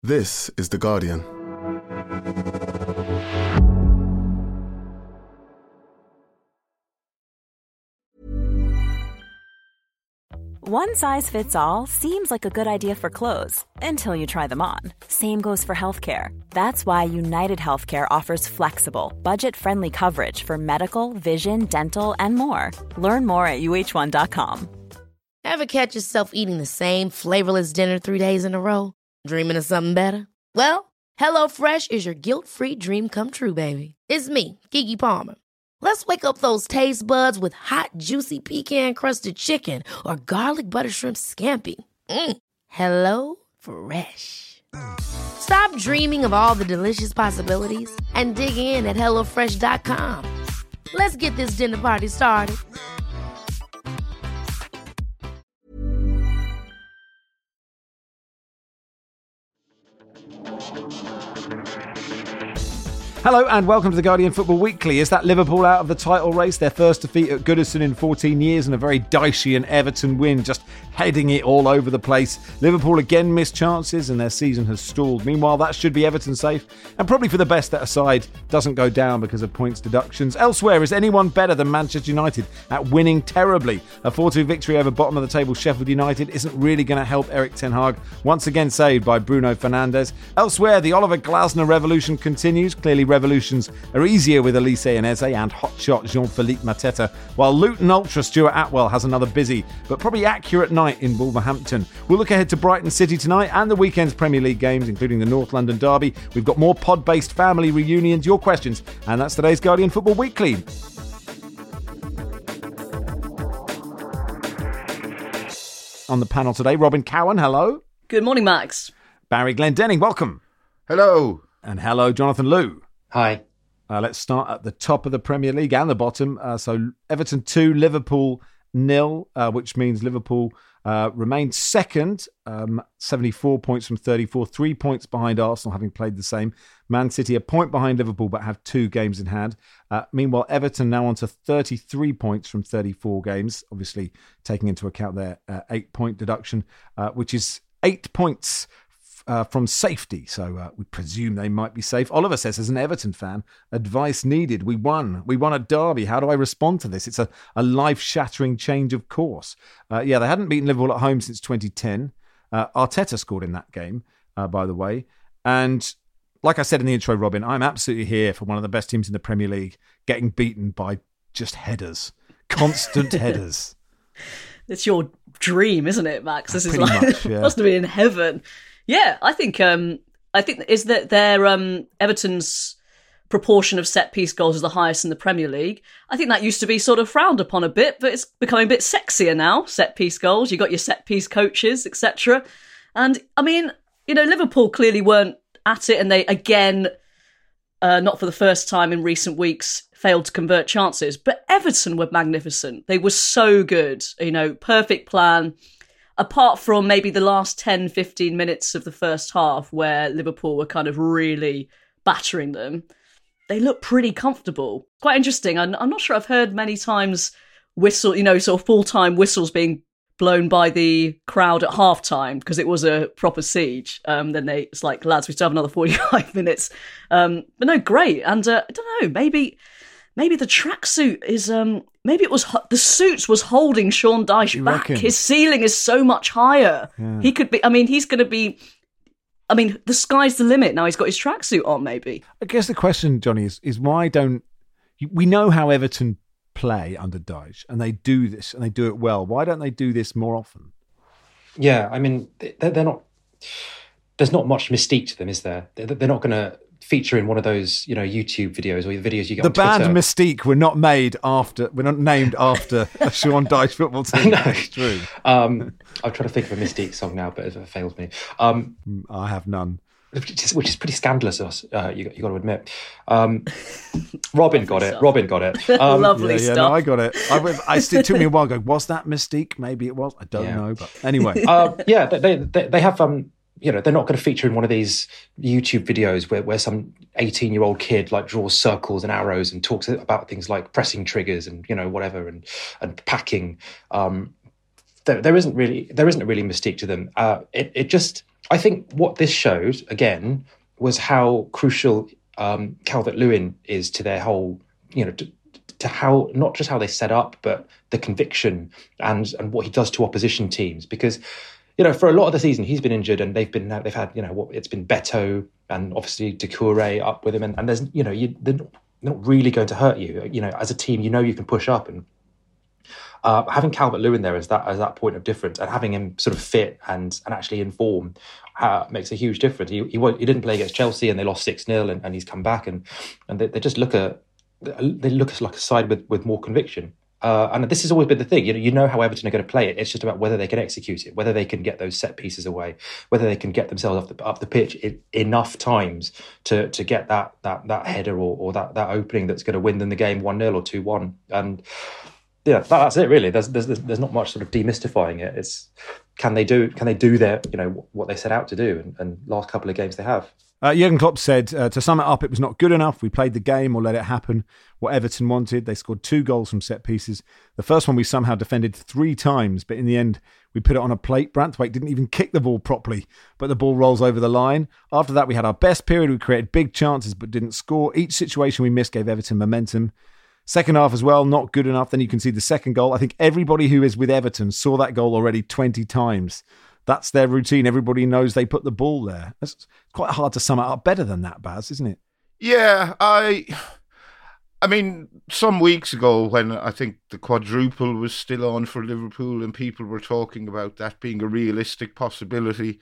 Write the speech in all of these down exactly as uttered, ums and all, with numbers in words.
This is The Guardian. One size fits all seems like a good idea for clothes until you try them on. Same goes for healthcare. That's why United Healthcare offers flexible, budget-friendly coverage for medical, vision, dental, and more. Learn more at U H one dot com. Ever catch yourself eating the same flavorless dinner three days in a row? Dreaming of something better? Well, HelloFresh is your guilt-free dream come true, baby. It's me, Keke Palmer. Let's wake up those taste buds with hot, juicy pecan-crusted chicken or garlic butter shrimp scampi. Mm. Hello Fresh. Stop dreaming of all the delicious possibilities and dig in at hello fresh dot com. Let's get this dinner party started. Hello and welcome to the Guardian Football Weekly. Is that Liverpool out of the title race? Their first defeat at Goodison in fourteen years and a very dicey and Everton win, just heading it all over the place. Liverpool again missed chances and their season has stalled. Meanwhile, that should be Everton safe and probably for the best that a side doesn't go down because of points deductions. Elsewhere, is anyone better than Manchester United at winning terribly? A four two victory over bottom of the table Sheffield United isn't really going to help Erik ten Hag, once again saved by Bruno Fernandes. Elsewhere, the Oliver Glasner revolution continues. Clearly, revolutions are easier with Elise and Eze and hotshot Jean-Philippe Mateta, while Luton Ultra Stuart Atwell has another busy but probably accurate night in Wolverhampton. We'll look ahead to Brighton City tonight and the weekend's Premier League games, including the North London derby. We've got more pod-based family reunions, your questions, and that's today's Guardian Football Weekly. On the panel today, Robin Cowan, hello. Good morning, Max. Barry Glendenning, welcome. Hello. And hello, Jonathan Liu. Hi. Uh, let's start at the top of the Premier League and the bottom. Uh, so Everton two, Liverpool nil, uh, which means Liverpool uh, remained second, um, seventy-four points from thirty-four, three points behind Arsenal, having played the same. Man City a point behind Liverpool, but have two games in hand. Uh, meanwhile, Everton now on to thirty-three points from thirty-four games, obviously taking into account their uh, eight-point deduction, uh, which is eight points Uh, from safety, so uh, we presume they might be safe. Oliver says, as an Everton fan, advice needed. We won. We won a derby. How do I respond to this? It's a, a life-shattering change of course. Uh, yeah, they hadn't beaten Liverpool at home since twenty ten. Uh, Arteta scored in that game, uh, by the way. And like I said in the intro, Robin, I'm absolutely here for one of the best teams in the Premier League getting beaten by just headers. Constant headers. It's your dream, isn't it, Max? This is Pretty like much, yeah. must be in heaven. Yeah, I think um, I think is that their um, Everton's proportion of set piece goals is the highest in the Premier League. I think that used to be sort of frowned upon a bit, but it's becoming a bit sexier now. Set piece goals, you got your set piece coaches, et cetera. And I mean, you know, Liverpool clearly weren't at it, and they again, uh, not for the first time in recent weeks, failed to convert chances. But Everton were magnificent. They were so good. You know, perfect plan. Apart from maybe the last ten, fifteen minutes of the first half where Liverpool were kind of really battering them, they look pretty comfortable. Quite interesting. I'm, I'm not sure I've heard many times whistle, you know, sort of full-time whistles being blown by the crowd at half-time because it was a proper siege. Um, then they, it's like, lads, we still have another forty-five minutes. Um, but no, great. And uh, I don't know, maybe... Maybe the tracksuit is, um, maybe it was, the suit was holding Sean Dyche You back. reckon? His ceiling is so much higher. Yeah. He could be, I mean, he's going to be, I mean, the sky's the limit. Now he's got his tracksuit on, maybe. I guess the question, Johnny, is, is why don't... We know how Everton play under Dyche, and they do this, and they do it well. Why don't they do this more often? Yeah, I mean, they're, they're not... There's not much mystique to them, is there? They're, they're not going to feature in one of those, you know, YouTube videos or the videos you get The on Twitter. band Mystique were not made after... We're not named after a Sean Dyche football team. No. That's true. Um, I'm trying to think of a Mystique song now, but it failed me. Um, I have none. Which is, which is pretty scandalous, uh, you, you got to admit. Um, Robin got it. Robin got it. Um, Lovely yeah, yeah, stuff. no, I got it. I, I, it took me a while to go, was that Mystique? Maybe it was. I don't Yeah. know. But anyway. uh, yeah, they, they they have um, you know, they're not going to feature in one of these YouTube videos where, where some eighteen-year-old kid like draws circles and arrows and talks about things like pressing triggers and, you know, whatever and and packing. Um, there, there isn't really there isn't really mystique to them. Uh, it it just I think what this showed, again, was how crucial um, Calvert-Lewin is to their whole, you know, to, to how, not just how they set up, but the conviction and and what he does to opposition teams. Because, you know, for a lot of the season, he's been injured and they've been, they've had, you know, what it's been Beto and obviously Doucouré up with him. And, and there's, you know, you, they're not really going to hurt you. You know, as a team, you know, you can push up. And Uh, having Calvert-Lewin there as that as that point of difference, and having him sort of fit and and actually in form uh, makes a huge difference. He, he he didn't play against Chelsea and they lost six nil, and, and he's come back and and they, they just look at they look like a side with, with more conviction. Uh, and this has always been the thing. You know, you know how Everton are going to play it. It's just about whether they can execute it, whether they can get those set pieces away, whether they can get themselves off the up the pitch in, enough times to to get that that that header or, or that that opening that's going to win them the game one nil or two one. And yeah, that, that's it really. There's, there's there's not much sort of demystifying it. It's can they do can they do their you know what they set out to do, and, and last couple of games they have. Uh, Jurgen Klopp said, uh, to sum it up, it was not good enough. We played the game or let it happen. What Everton wanted, they scored two goals from set pieces. The first one we somehow defended three times, but in the end we put it on a plate. Branthwaite didn't even kick the ball properly, but the ball rolls over the line. After that we had our best period. We created big chances but didn't score. Each situation we missed gave Everton momentum. Second half as well, not good enough. Then you can see the second goal. I think everybody who is with Everton saw that goal already twenty times. That's their routine. Everybody knows they put the ball there. It's quite hard to sum it up better than that, Baz, isn't it? Yeah, I I mean, some weeks ago when I think the quadruple was still on for Liverpool and people were talking about that being a realistic possibility,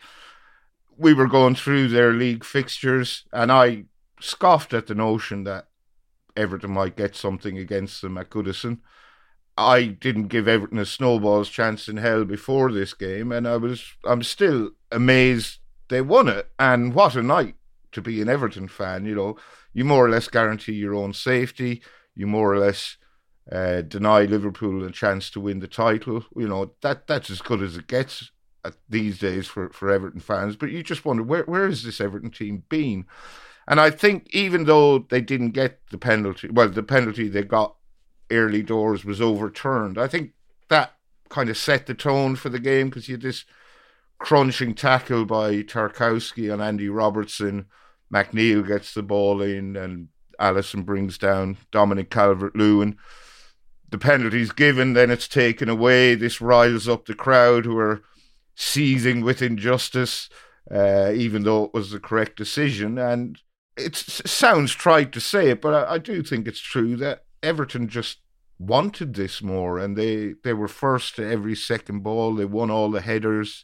we were going through their league fixtures and I scoffed at the notion that Everton might get something against them at Goodison. I didn't give Everton a snowball's chance in hell before this game, and I was I'm still amazed they won it. And what a night to be an Everton fan. You know, you more or less guarantee your own safety. You more or less uh, deny Liverpool a chance to win the title. You know, that that's as good as it gets at these days for, for Everton fans. But you just wonder, where where has this Everton team been? And I think even though they didn't get the penalty, well, the penalty they got early doors was overturned. I think that kind of set the tone for the game because you had this crunching tackle by Tarkowski on Andy Robertson. McNeil gets the ball in and Alisson brings down Dominic Calvert-Lewin. The penalty's given, then it's taken away. This riles up the crowd who are seething with injustice, uh, even though it was the correct decision. And it sounds trite to say it, but I, I do think it's true that Everton just wanted this more, and they, they were first to every second ball. They won all the headers,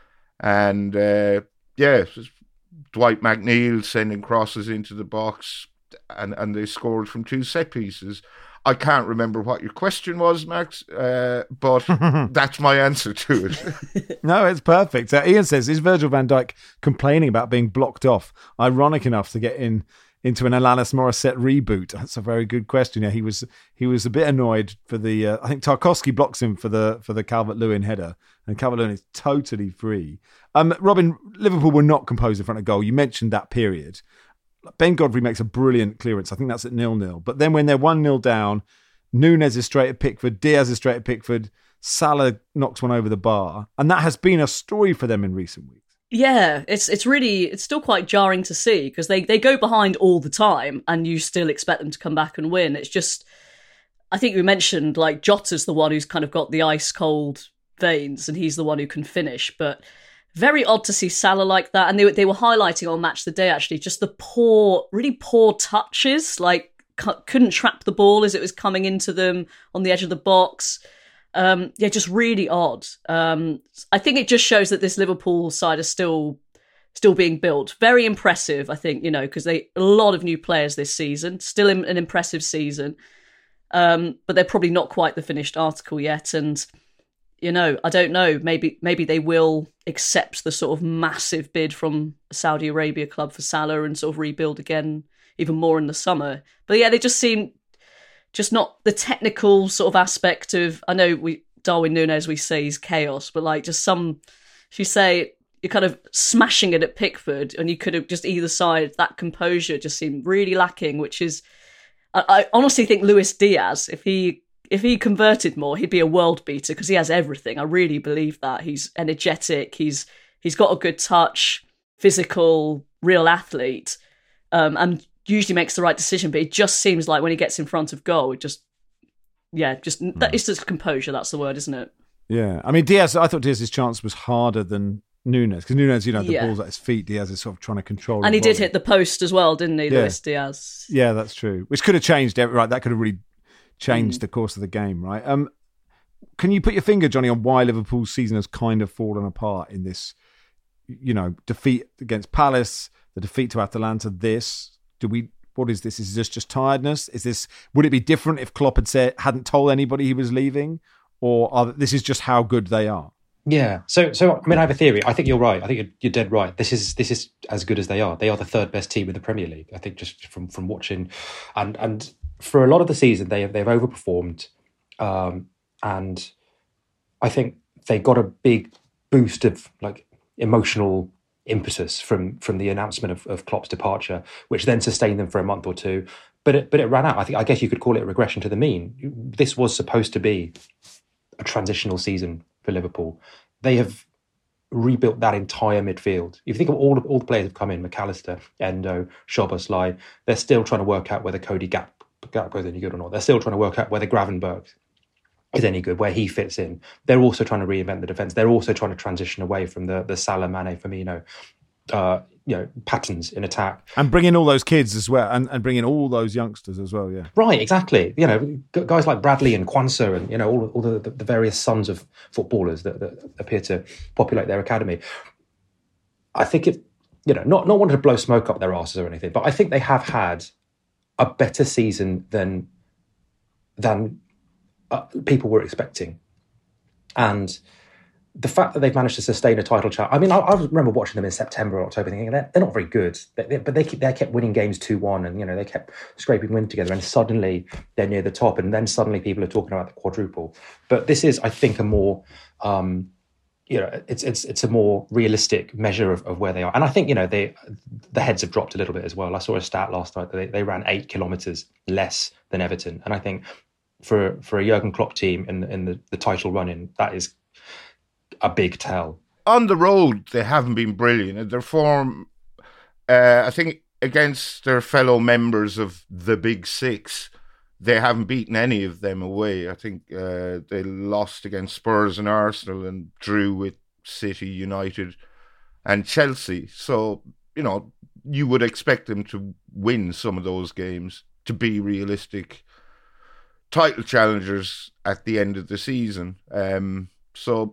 and uh, yeah, Dwight McNeil sending crosses into the box, and, and they scored from two set pieces. I can't remember what your question was, Max, uh, but that's my answer to it. No, it's perfect. Uh, Ian says, is Virgil van Dijk complaining about being blocked off? Ironic enough to get in into an Alanis Morissette reboot? That's a very good question. Yeah, he was he was a bit annoyed for the. Uh, I think Tarkowski blocks him for the for the Calvert-Lewin header, and Calvert-Lewin is totally free. Um, Robin, Liverpool were not composed in front of goal. You mentioned that period. Ben Godfrey makes a brilliant clearance. I think that's at nil-nil. But then when they're one nil down, Núñez is straight at Pickford, Diaz is straight at Pickford, Salah knocks one over the bar, and that has been a story for them in recent weeks. Yeah, it's it's really, it's still quite jarring to see because they, they go behind all the time and you still expect them to come back and win. It's just, I think we mentioned like Jota's the one who's kind of got the ice cold veins and he's the one who can finish, but very odd to see Salah like that. And they, they were highlighting on Match of the Day actually just the poor, really poor touches, like c- couldn't trap the ball as it was coming into them on the edge of the box. Um, yeah, just really odd. Um, I think it just shows that this Liverpool side is still still being built. Very impressive, I think, you know, because they a lot of new players this season. Still in, an impressive season. Um, but they're probably not quite the finished article yet. And, you know, I don't know. Maybe maybe they will accept the sort of massive bid from a Saudi Arabia club for Salah and sort of rebuild again even more in the summer. But yeah, they just seem... just not the technical sort of aspect of, I know we Darwin Núñez, we say he's chaos, but like just some, if you say you're kind of smashing it at Pickford and you could have just either side, that composure just seemed really lacking, which is, I, I honestly think Luis Diaz, if he if he converted more, he'd be a world beater because he has everything. I really believe that. He's energetic, he's He's got a good touch, physical, real athlete, um, and usually makes the right decision. But it just seems like when he gets in front of goal, it just, yeah, just mm. that, it's just composure. That's the word, isn't it? Yeah. I mean, Diaz, I thought Diaz's chance was harder than Nunes, because Nunes, you know, the yeah. ball's at his feet. Diaz is sort of trying to control. And he volley. did hit the post as well, didn't he, yeah. Luis Diaz? Yeah, that's true. Which could have changed, right? That could have really changed mm. the course of the game, right? Um, can you put your finger, Johnny, on why Liverpool's season has kind of fallen apart in this, you know, defeat against Palace, the defeat to Atalanta, this? Do we... What is this? Is this just tiredness? Is this? Would it be different if Klopp had said hadn't told anybody he was leaving, or are, this is just how good they are? Yeah. So, so I mean, I have a theory. I think you're right. I think you're, you're dead right. This is this is as good as they are. They are the third best team in the Premier League. I think just from from watching, and and for a lot of the season they have they've overperformed, um, and I think they got a big boost of like emotional impetus from from the announcement of, of Klopp's departure, which then sustained them for a month or two. But it, but it ran out. I think I guess you could call it a regression to the mean. This was supposed to be a transitional season for Liverpool. They have rebuilt that entire midfield. If you think of all of all the players who've come in, McAllister, Endo, Szoboszlai, they're still trying to work out whether Cody Gap Gakpo is any good or not. They're still trying to work out whether Gravenberch is any good, where he fits in. They're also trying to reinvent the defence. They're also trying to transition away from the the Salah, Mane, Firmino, uh, you know, patterns in attack. And bring in all those kids as well, and, and bring in all those youngsters as well, yeah. Right, exactly. You know, guys like Bradley and Kwanzaa and, you know, all, all the, the various sons of footballers that, that appear to populate their academy. I think it, you know, not, not wanting to blow smoke up their asses or anything, but I think they have had a better season than than Uh, people were expecting. And the fact that they've managed to sustain a title challenge, I mean, I, I remember watching them in September or October thinking they're, they're not very good, they, they, but they keep, they kept winning games two one, and, you know, they kept scraping wins together, and suddenly they're near the top, and then suddenly people are talking about the quadruple. But this is, I think, a more um, you know, it's it's it's a more realistic measure of, of where they are. And I think, you know, they the heads have dropped a little bit as well. I saw a stat last night that they, they ran eight kilometres less than Everton, and I think for for a Jurgen Klopp team in in the, the title run-in, that is a big tell. On the road, they haven't been brilliant. And their form, uh, I think, against their fellow members of the Big Six, they haven't beaten any of them away. I think uh, they lost against Spurs and Arsenal and drew with City, United and Chelsea. So, you know, you would expect them to win some of those games to be realistic title challengers at the end of the season. Um, so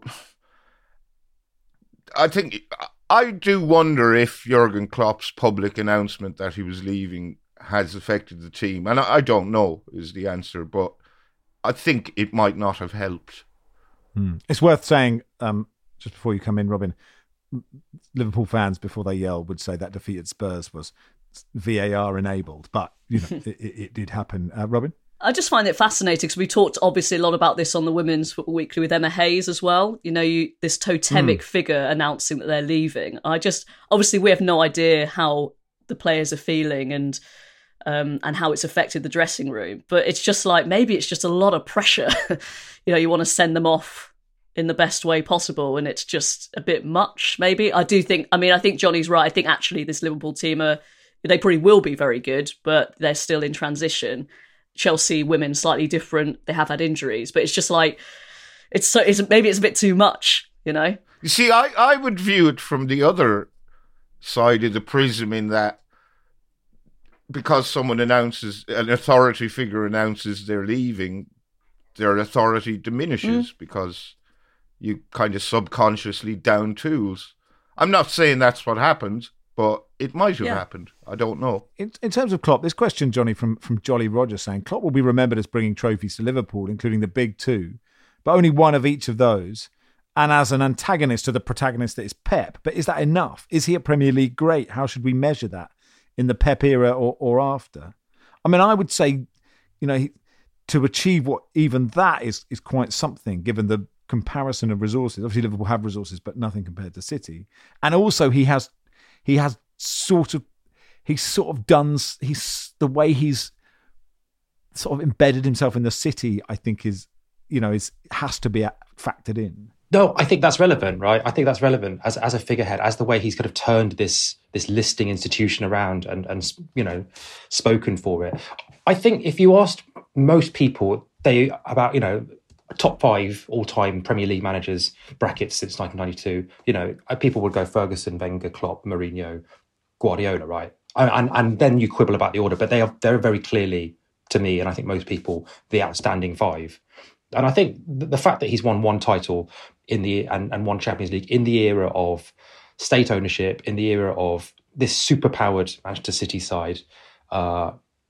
I think I do wonder if Jurgen Klopp's public announcement that he was leaving has affected the team. And I, I don't know is the answer, but I think it might not have helped. Hmm. It's worth saying, um, just before you come in, Robin, Liverpool fans, before they yell, would say that defeat at Spurs was V A R enabled, but you know it, it, it did happen. Uh, Robin? I just find it fascinating because we talked obviously a lot about this on the Women's Football Weekly with Emma Hayes as well. You know, you, this totemic mm. figure announcing that they're leaving. I just, obviously we have no idea how the players are feeling and um, and how it's affected the dressing room. But it's just like, maybe it's just a lot of pressure. You know, you want to send them off in the best way possible, and it's just a bit much, maybe. I do think, I mean, I think Johnny's right. I think actually this Liverpool team are, they probably will be very good, but they're still in transition. Chelsea women slightly different. They have had injuries, but it's just like it's so. It's, maybe it's a bit too much, you know. You see, I, I would view it from the other side of the prism in that because someone announces, an authority figure announces they're leaving, their authority diminishes mm. because you kind of subconsciously down tools. I'm not saying that's what happened, but it might have yeah. happened. I don't know. In, in terms of Klopp, this question, Johnny, from, from Jolly Roger saying, Klopp will be remembered as bringing trophies to Liverpool, including the big two, but only one of each of those, and as an antagonist to the protagonist that is Pep. But is that enough? Is he a Premier League great? How should we measure that in the Pep era or, or after? I mean, I would say, you know, he, to achieve what even that is is quite something, given the comparison of resources. Obviously, Liverpool have resources, but nothing compared to City. And also, he has... He has sort of, he's sort of done, he's, the way he's sort of embedded himself in the city, I think is, you know, is, has to be factored in. No, I think that's relevant, right? I think that's relevant as as a figurehead, as the way he's kind of turned this this listing institution around and and you know spoken for it. I think if you asked most people, they about you know top five all time Premier League managers brackets since nineteen ninety-two, you know people would go Ferguson, Wenger, Klopp, Mourinho, Guardiola, right? And and, and then you quibble about the order, but they are they're very clearly, to me, and I think most people, the outstanding five. And I think the fact that he's won one title in the and, and one Champions League in the era of state ownership, in the era of this superpowered Manchester City side, uh,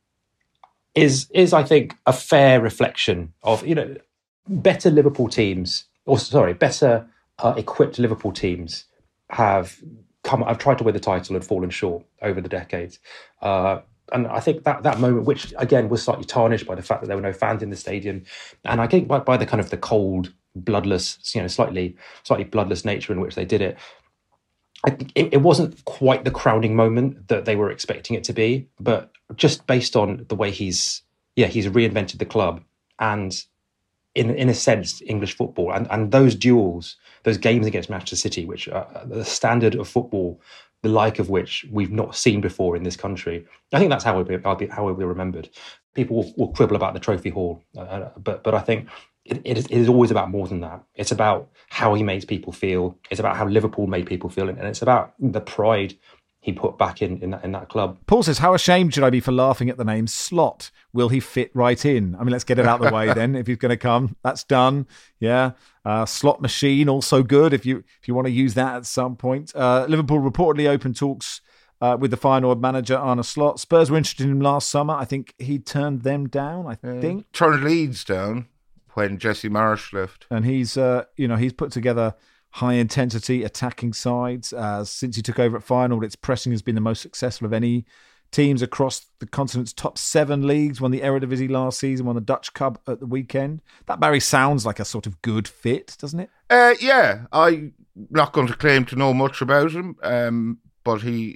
is is I think a fair reflection of you know better Liverpool teams, or sorry, better uh, equipped Liverpool teams have come. I've tried to win the title and fallen short over the decades. Uh, And I think that that moment, which again was slightly tarnished by the fact that there were no fans in the stadium, and I think by, by the kind of the cold, bloodless, you know, slightly slightly bloodless nature in which they did it, I think it, it wasn't quite the crowning moment that they were expecting it to be. But just based on the way he's, yeah, he's reinvented the club, and in in a sense, English football, and and those duels, those games against Manchester City, which are the standard of football, the like of which we've not seen before in this country. I think that's how we'll be, how we'll be remembered. People will, will quibble about the trophy hall, uh, but but I think it, it, is, it is always about more than that. It's about how he makes people feel. It's about how Liverpool made people feel, and it's about the pride he put back in in that, in that club. Paul says, how ashamed should I be for laughing at the name Slot? Will he fit right in? I mean, let's get it out of the way then. If he's going to come, that's done. Yeah. Uh, slot machine, also good if you if you want to use that at some point. Uh, Liverpool reportedly opened talks uh, with the Feyenoord manager, Arne Slot. Spurs were interested in him last summer. I think he turned them down, I uh, think. Turned Leeds down when Jesse Marsh left. And he's, uh, you know, he's put together high-intensity attacking sides. Uh, since he took over at Feyenoord, its pressing has been the most successful of any teams across the continent's top seven leagues. Won the Eredivisie last season, won the Dutch Cup at the weekend. That Barry sounds like a sort of good fit, doesn't it? Uh, yeah, I'm not going to claim to know much about him, um, but he...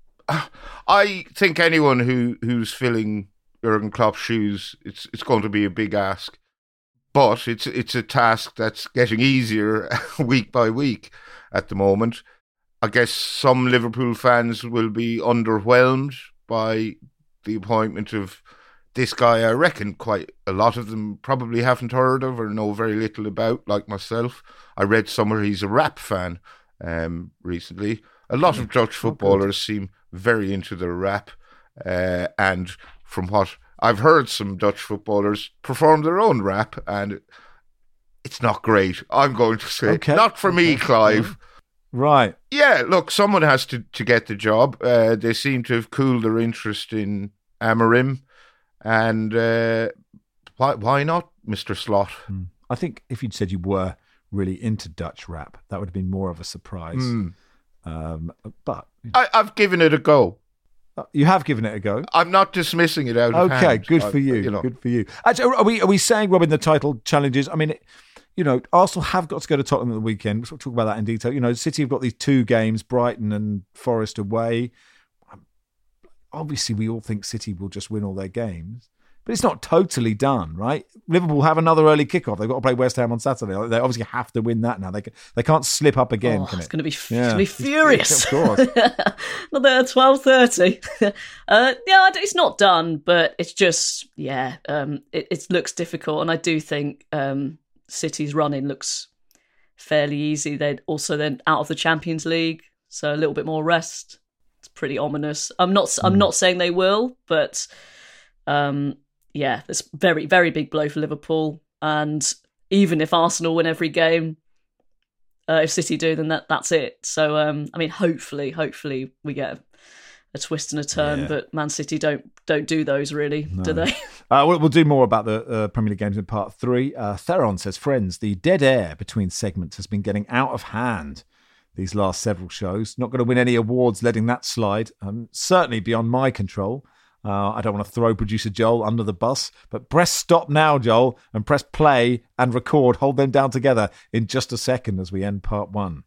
I think anyone who, who's filling Jurgen Klopp's shoes, it's it's going to be a big ask. But it's it's a task that's getting easier week by week at the moment. I guess some Liverpool fans will be underwhelmed by the appointment of this guy. I reckon quite a lot of them probably haven't heard of or know very little about, like myself. I read somewhere he's a rap fan um, recently. A lot of Dutch footballers seem very into their rap. Uh, and from what I've heard, some Dutch footballers perform their own rap, and it's not great. I'm going to say, okay. Not for me, Clive. Right. Yeah, look, someone has to, to get the job. Uh, they seem to have cooled their interest in Amorim, and uh, why why not, Mister Slot? Mm. I think if you'd said you were really into Dutch rap, that would have been more of a surprise. Mm. Um, but you know. I, I've given it a go. You have given it a go. I'm not dismissing it out of okay, hand. good for you. I, you know. Good for you. Actually, are we are we saying, Robin, the title challenges? I mean, it, you know, Arsenal have got to go to Tottenham at the weekend. We'll talk about that in detail. You know, City have got these two games, Brighton and Forest away. Obviously, we all think City will just win all their games. But it's not totally done, right? Liverpool have another early kickoff. They've got to play West Ham on Saturday. They obviously have to win that now. They can, they can't slip up again, oh, can it's it? Going to be, f- yeah. It's going to be furious. Of course. Another twelve thirty. uh, yeah, it's not done, but it's just, yeah, um, it, it looks difficult. And I do think um, City's running looks fairly easy. They're also then out of the Champions League, so a little bit more rest. It's pretty ominous. I'm not, mm. I'm not saying they will, but... Um, Yeah, it's very, very big blow for Liverpool. And even if Arsenal win every game, uh, if City do, then that, that's it. So, um, I mean, hopefully, hopefully we get a, a twist and a turn. Yeah. But Man City don't don't do those, really, no. do they? Uh, we'll, we'll do more about the uh, Premier League games in part three. Uh, Theron says, friends, the dead air between segments has been getting out of hand these last several shows. Not going to win any awards letting that slide. Um, certainly beyond my control. Uh, I don't want to throw producer Joel under the bus, but press stop now, Joel, and press play and record. Hold them down together in just a second as we end part one.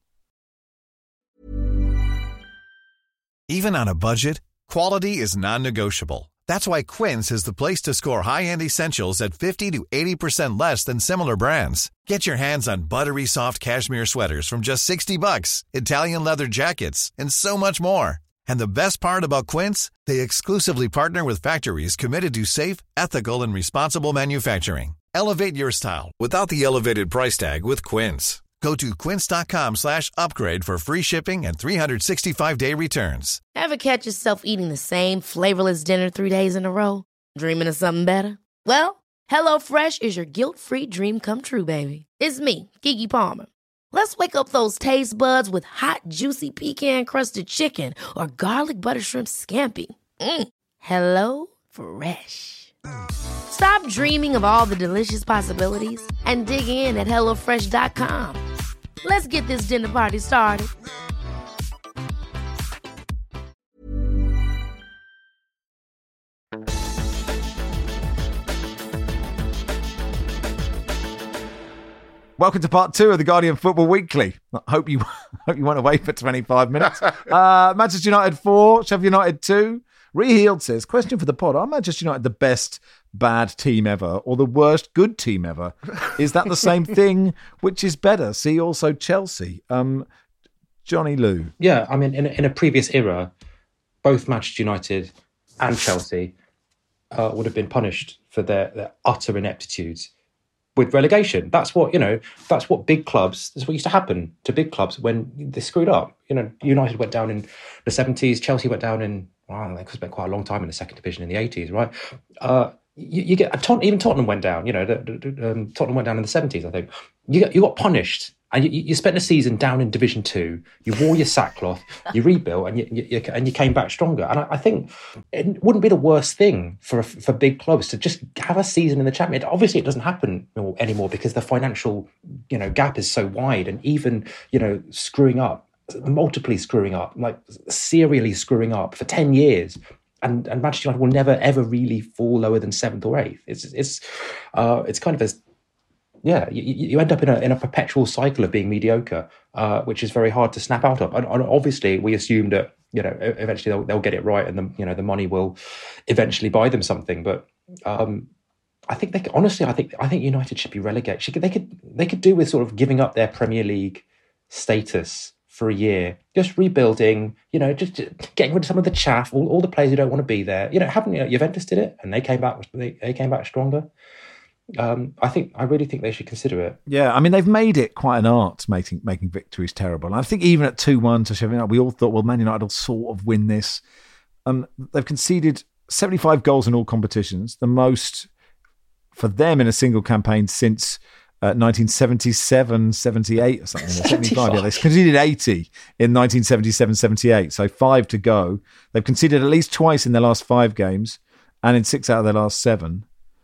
Even on a budget, quality is non-negotiable. That's why Quince is the place to score high-end essentials at fifty to eighty percent less than similar brands. Get your hands on buttery soft cashmere sweaters from just sixty bucks, Italian leather jackets, and so much more. And the best part about Quince, they exclusively partner with factories committed to safe, ethical, and responsible manufacturing. Elevate your style without the elevated price tag with Quince. Go to quince.com slash upgrade for free shipping and three sixty-five day returns. Ever catch yourself eating the same flavorless dinner three days in a row? Dreaming of something better? Well, HelloFresh is your guilt-free dream come true, baby. It's me, Keke Palmer. Let's wake up those taste buds with hot, juicy pecan-crusted chicken or garlic butter shrimp scampi. Mm. Hello Fresh. Stop dreaming of all the delicious possibilities and dig in at hello fresh dot com. Let's get this dinner party started. Welcome to part two of the Guardian Football Weekly. I hope you hope you went away for twenty-five minutes. Uh, Manchester United four, Sheffield United two. Rehealed says, question for the pod, are Manchester United the best bad team ever or the worst good team ever? Is that the same thing? Which is better? See also Chelsea. Um, Johnny Lou. Yeah, I mean, in, in a previous era, both Manchester United and Chelsea uh, would have been punished for their, their utter ineptitudes with relegation. That's what, you know, that's what big clubs, that's what used to happen to big clubs when they screwed up. You know, United went down in the seventies, Chelsea went down in, well, they spent quite a long time in the second division in the eighties, right? Uh, you, you get, Tot- even Tottenham went down, you know, the, the, um, Tottenham went down in the seventies, I think. You got, you got punished. And you, you spent a season down in Division Two. You wore your sackcloth, you rebuilt, and you, you, and you came back stronger. And I, I think it wouldn't be the worst thing for for big clubs to just have a season in the Championship. Obviously, it doesn't happen anymore because the financial, you know, gap is so wide, and even, you know, screwing up, multiply screwing up, like serially screwing up for ten years. And and Manchester United will never ever really fall lower than seventh or eighth. It's it's uh, it's kind of as Yeah, you, you end up in a in a perpetual cycle of being mediocre, uh, which is very hard to snap out of. And, and obviously, we assume that, you know, eventually they'll, they'll get it right, and the you know the money will eventually buy them something. But um, I think they could, honestly, I think I think United should be relegated. Should, they could they could do with sort of giving up their Premier League status for a year, just rebuilding. You know, just getting rid of some of the chaff, all, all the players who don't want to be there. You know, haven't you know, Juventus did it, and they came back they, they came back stronger. Um, I think I really think they should consider it. Yeah, I mean, they've made it quite an art making making victories terrible. And I think even at two one to Sheffield United, we all thought, well, Man United will sort of win this. Um, they've conceded seventy-five goals in all competitions, the most for them in a single campaign since uh, nineteen seventy-seven seventy-eight or something. seventy-five, yeah, they conceded eighty in nineteen seventy-seven seventy-eight, so five to go. They've conceded at least twice in their last five games and in six out of their last seven.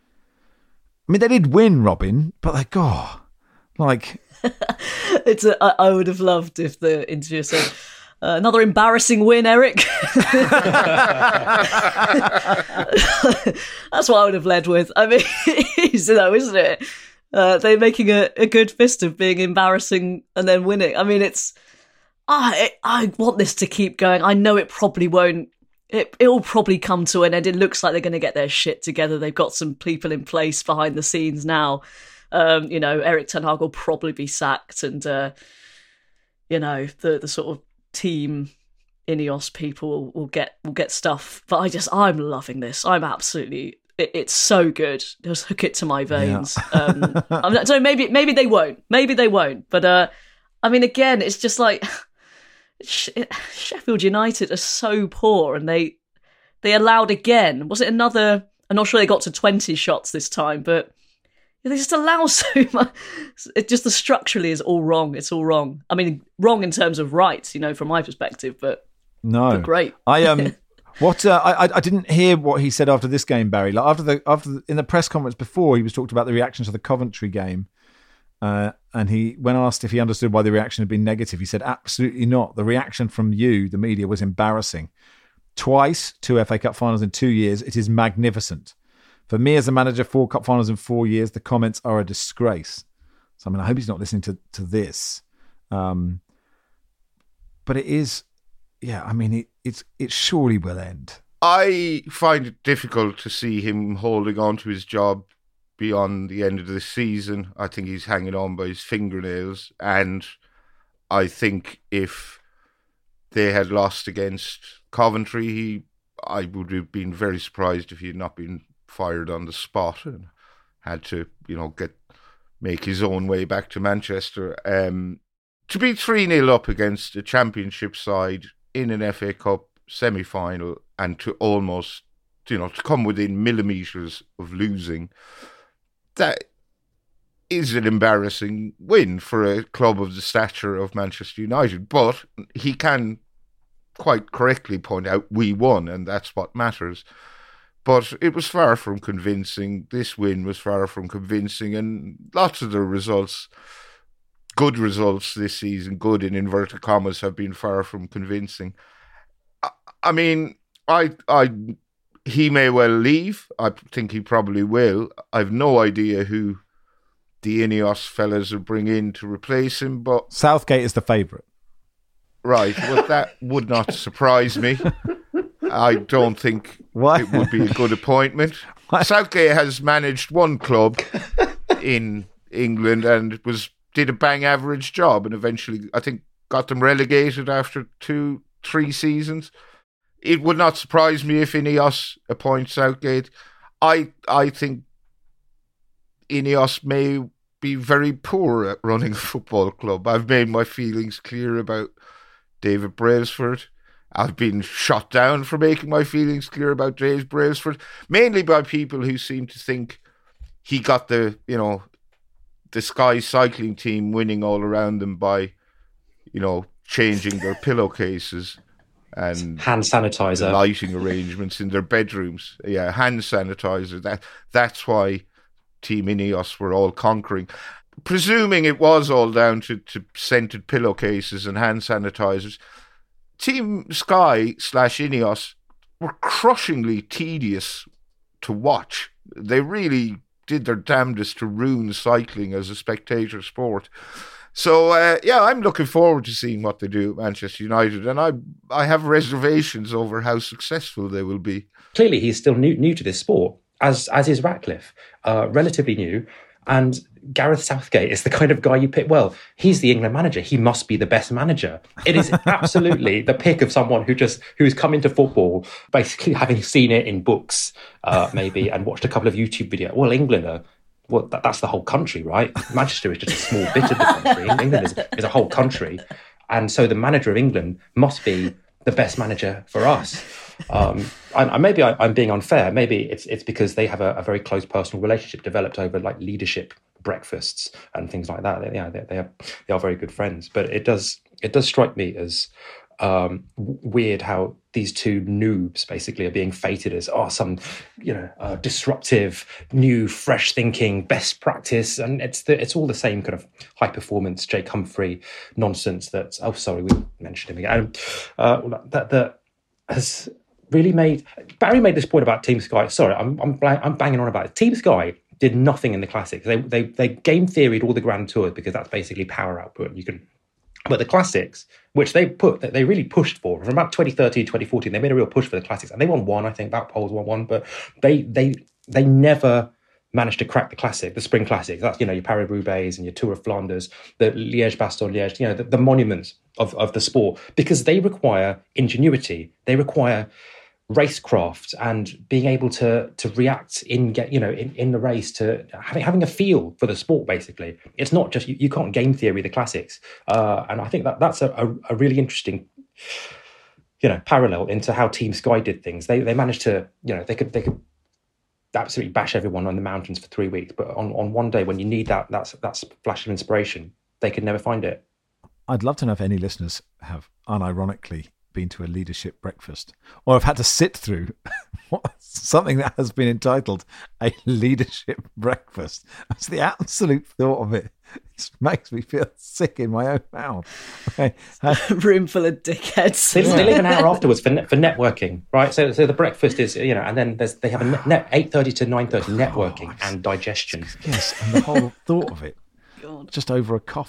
I mean, they did win, Robin, but they, God, like... it's a, I, I would have loved if the interviewer said, uh, another embarrassing win, Eric. That's what I would have led with. I mean, it's, you know, isn't it? Uh, they're making a, a good fist of being embarrassing and then winning. I mean, it's... I, I want this to keep going. I know it probably won't. It it will probably come to an end. It looks like they're going to get their shit together. They've got some people in place behind the scenes now. Um, you know, Erik ten Hag will probably be sacked, and uh, you know the the sort of team Ineos people will, will get will get stuff. But I just I'm loving this. I'm absolutely. It, it's so good. Just hook it to my veins. Yeah. um, I'm not, so maybe maybe they won't. Maybe they won't. But uh, I mean, again, it's just like. Sheffield United are so poor, and they they allowed again. Was it another? I'm not sure they got to twenty shots this time, but they just allow so much. It just the structurally is all wrong. It's all wrong. I mean, wrong in terms of rights, you know, from my perspective, but no, but great. I um, what uh, I I didn't hear what he said after this game, Barry. Like after the after the, in the press conference before, he was talked about the reaction to the Coventry game. Uh, and he, when asked if he understood why the reaction had been negative, he said, absolutely not. The reaction from you, the media, was embarrassing. Twice, two F A Cup finals in two years. It is magnificent. For me as a manager, four cup finals in four years, the comments are a disgrace. So, I mean, I hope he's not listening to, to this. Um, but it is, yeah, I mean, it, it's, it surely will end. I find it difficult to see him holding on to his job beyond the end of the season. I think he's hanging on by his fingernails, and I think if they had lost against Coventry, he, I would have been very surprised if he had not been fired on the spot and had to, you know, get make his own way back to Manchester. Um, to be three nil up against a championship side in an F A Cup semi-final and to almost, you know, to come within millimetres of losing, that is an embarrassing win for a club of the stature of Manchester United. But he can quite correctly point out we won, and that's what matters. But it was far from convincing. This win was far from convincing, and lots of the results, good results this season, good in inverted commas, have been far from convincing. I, I mean, I, I, he may well leave. I think he probably will. I've no idea who the Ineos fellas will bring in to replace him, but Southgate is the favourite. Right, well, that would not surprise me. I don't think Why? it would be a good appointment. Southgate has managed one club in England and was did a bang average job, and eventually, I think, got them relegated after two, three seasons. It would not surprise me if Ineos appoint Southgate. I, I think Ineos may be very poor at running a football club. I've made my feelings clear about David Brailsford. I've been shot down for making my feelings clear about Dave Brailsford, mainly by people who seem to think he got the, you know, the Sky cycling team winning all around them by, you know, changing their pillowcases and hand sanitizer, lighting arrangements in their bedrooms. Yeah, hand sanitizer. That that's why Team Ineos were all conquering. Presuming it was all down to, to scented pillowcases and hand sanitizers, Team Sky slash Ineos were crushingly tedious to watch. They really did their damnedest to ruin cycling as a spectator sport. So, uh, yeah, I'm looking forward to seeing what they do at Manchester United, and I I have reservations over how successful they will be. Clearly, he's still new new to this sport, as as is Ratcliffe, uh, relatively new. And Gareth Southgate is the kind of guy you pick. Well, he's the England manager. He must be the best manager. It is absolutely the pick of someone who just who's come into football, basically having seen it in books, uh, maybe, and watched a couple of YouTube videos. Well, England are. Well, that, that's the whole country, right? Manchester is just a small bit of the country. England is, is a whole country. And so the manager of England must be the best manager for us. Um, and maybe I, I'm being unfair. Maybe it's it's because they have a, a very close personal relationship developed over like leadership breakfasts and things like that. They, yeah, they, they, are, they are very good friends. But it does it does strike me as um, weird how these two noobs basically are being fated as oh some you know uh, disruptive, new, fresh thinking, best practice, and it's the, it's all the same kind of high performance Jake Humphrey nonsense. That's oh sorry we mentioned him again. Uh, that that has really made Barry made this point about Team Sky. Sorry, I'm I'm I'm banging on about it. Team Sky did nothing in the classics. They they they game theoried all the Grand Tours because that's basically power output. You can. But the classics, which they put, that they really pushed for, from about twenty thirteen, twenty fourteen, they made a real push for the classics, and they won one. I think Vought-Poels won one, but they they they never managed to crack the classic, the spring classics. That's you know your Paris-Roubaix and your Tour of Flanders, the Liège-Bastogne-Liège, you know the, the monuments of of the sport, because they require ingenuity, they require racecraft and being able to to react in get you know in, in the race, to having having a feel for the sport. Basically, it's not just you, you can't game theory the classics, uh, and I think that that's a, a, a really interesting you know parallel into how Team Sky did things. They they managed to you know they could they could absolutely bash everyone on the mountains for three weeks, but on, on one day when you need that that's that's flash of inspiration, they could never find it. I'd love to know if any listeners have unironically been to a leadership breakfast or have had to sit through something that has been entitled a leadership breakfast. That's the absolute thought of it. It makes me feel sick in my own mouth. Okay. Uh, room full of dickheads. They, they leave an hour afterwards for for networking, right? So so the breakfast is you know, and then there's they have a net, net eight thirty to nine thirty networking oh, and digestion. Yes, and the whole thought of it, God. just over a coffee.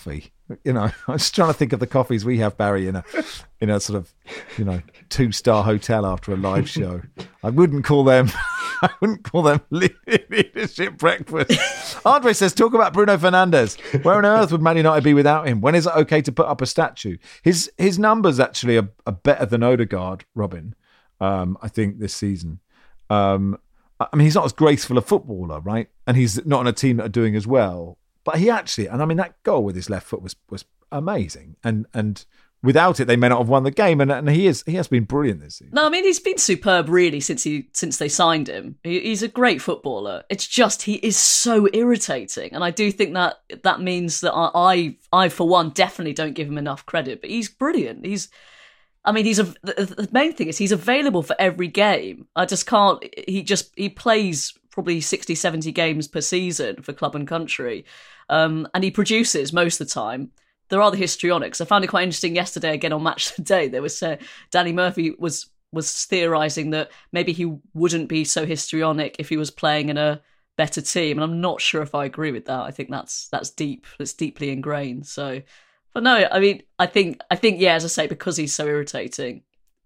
You know, I'm just trying to think of the coffees we have, Barry, in a in a sort of, you know, two star hotel after a live show. I wouldn't call them. I wouldn't call them leadership breakfast. Andre says, talk about Bruno Fernandes. Where on earth would Man United be without him? When is it okay to put up a statue? His his numbers actually are, are better than Odegaard, Robin. Um, I think this season. Um, I mean, he's not as graceful a footballer, right? And he's not on a team that are doing as well. But he actually, and I mean, that goal with his left foot was was amazing. And and without it, they may not have won the game. And, and he is he has been brilliant this season. No, I mean, he's been superb really since he since they signed him. He, he's a great footballer. It's just he is so irritating, and I do think that that means that I I, I for one definitely don't give him enough credit. But he's brilliant. He's I mean, he's a, the, the main thing is he's available for every game. I just can't. He just he plays probably sixty, seventy games per season for club and country. Um, and he produces most of the time. There are the histrionics. I found it quite interesting yesterday, again on Match Today. There was uh, Danny Murphy was was theorising that maybe he wouldn't be so histrionic if he was playing in a better team. And I'm not sure if I agree with that. I think that's that's deep. That's deeply ingrained. So, but no, I mean, I think I think yeah, as I say, because he's so irritating,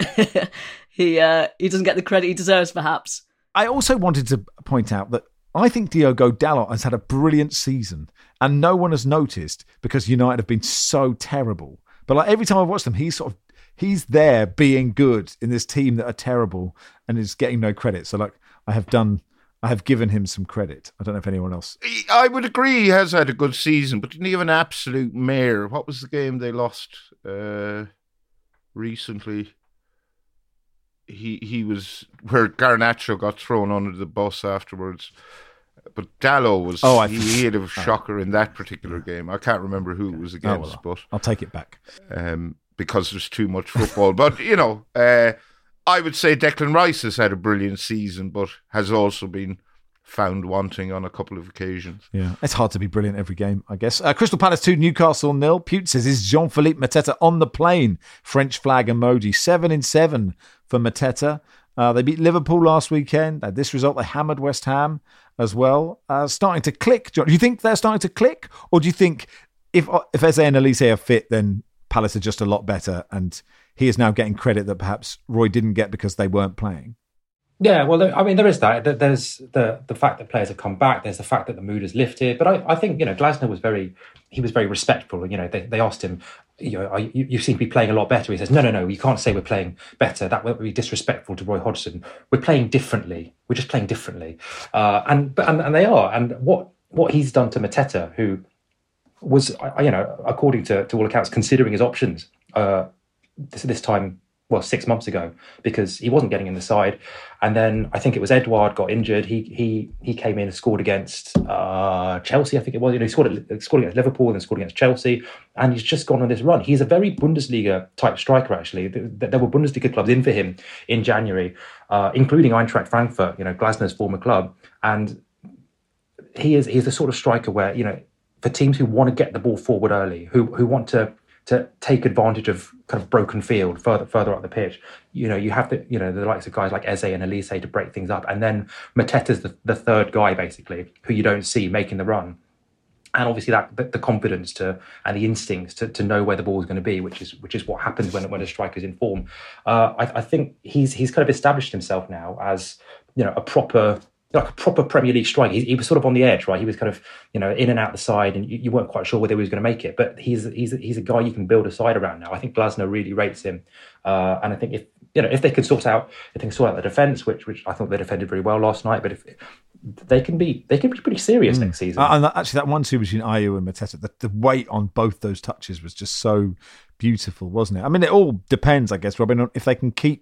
he uh, he doesn't get the credit he deserves, perhaps. I also wanted to point out that I think Diogo Dalot has had a brilliant season and no one has noticed because United have been so terrible. But like every time I've watched them, he's sort of, he's there being good in this team that are terrible and is getting no credit. So like I have done, I have given him some credit. I don't know if anyone else. I would agree he has had a good season, but didn't he have an absolute mare? What was the game they lost uh, recently? He he was where Garnacho got thrown under the bus afterwards, but Dalot was oh, I he, he had a shocker in that particular game. I can't remember who it was against, oh, well, but I'll take it back um, because there's too much football. But you know, uh, I would say Declan Rice has had a brilliant season, but has also been found wanting on a couple of occasions. Yeah, it's hard to be brilliant every game, I guess. Uh, Crystal Palace two, Newcastle nil. Pute says, is Jean-Philippe Mateta on the plane? French flag emoji. Seven in seven for Mateta. Uh, they beat Liverpool last weekend. At this result, they hammered West Ham as well. Uh, starting to click. Do you think they're starting to click? Or do you think if if Eze and Elise are fit, then Palace are just a lot better and he is now getting credit that perhaps Roy didn't get because they weren't playing? Yeah, well, I mean, there is that. There's the the fact that players have come back. There's the fact that the mood has lifted. But I, I think, you know, Glasner was very, he was very respectful. You know, they, they asked him, you know, are, you, you seem to be playing a lot better. He says, no, no, no, you can't say we're playing better. That would be disrespectful to Roy Hodgson. We're playing differently. We're just playing differently. Uh, and, but, and and they are. And what what he's done to Mateta, who was, you know, according to, to all accounts, considering his options uh, this, this time, well, six months ago, because he wasn't getting in the side. And then I think it was Edouard got injured. He he he came in and scored against uh, Chelsea, I think it was. You know, he scored, scored against Liverpool and then scored against Chelsea. And he's just gone on this run. He's a very Bundesliga-type striker, actually. There were Bundesliga clubs in for him in January, uh, including Eintracht Frankfurt, you know, Glasner's former club. And he is he's the sort of striker where, you know, for teams who want to get the ball forward early, who who want to to take advantage of kind of broken field further further up the pitch, you know, you have the you know the likes of guys like Eze and Elise to break things up, and then Mateta's the, the third guy basically who you don't see making the run, and obviously that the, the confidence to and the instincts to, to know where the ball is going to be, which is which is what happens when when a striker's in form. Uh, I, I think he's he's kind of established himself now as, you know, a proper. Like a proper Premier League striker. He, he was sort of on the edge, right? He was kind of, you know, in and out the side, and you, you weren't quite sure whether he was going to make it. But he's he's he's a guy you can build a side around now. I think Glasner really rates him, uh, and I think if you know if they could sort out if they can sort out the defence, which which I thought they defended very well last night, but if they can be they can be pretty serious mm. next season. Uh, and that, actually, that one two between Ayew and Mateta, the, the weight on both those touches was just so beautiful, wasn't it? I mean, it all depends, I guess, Robin, on if they can keep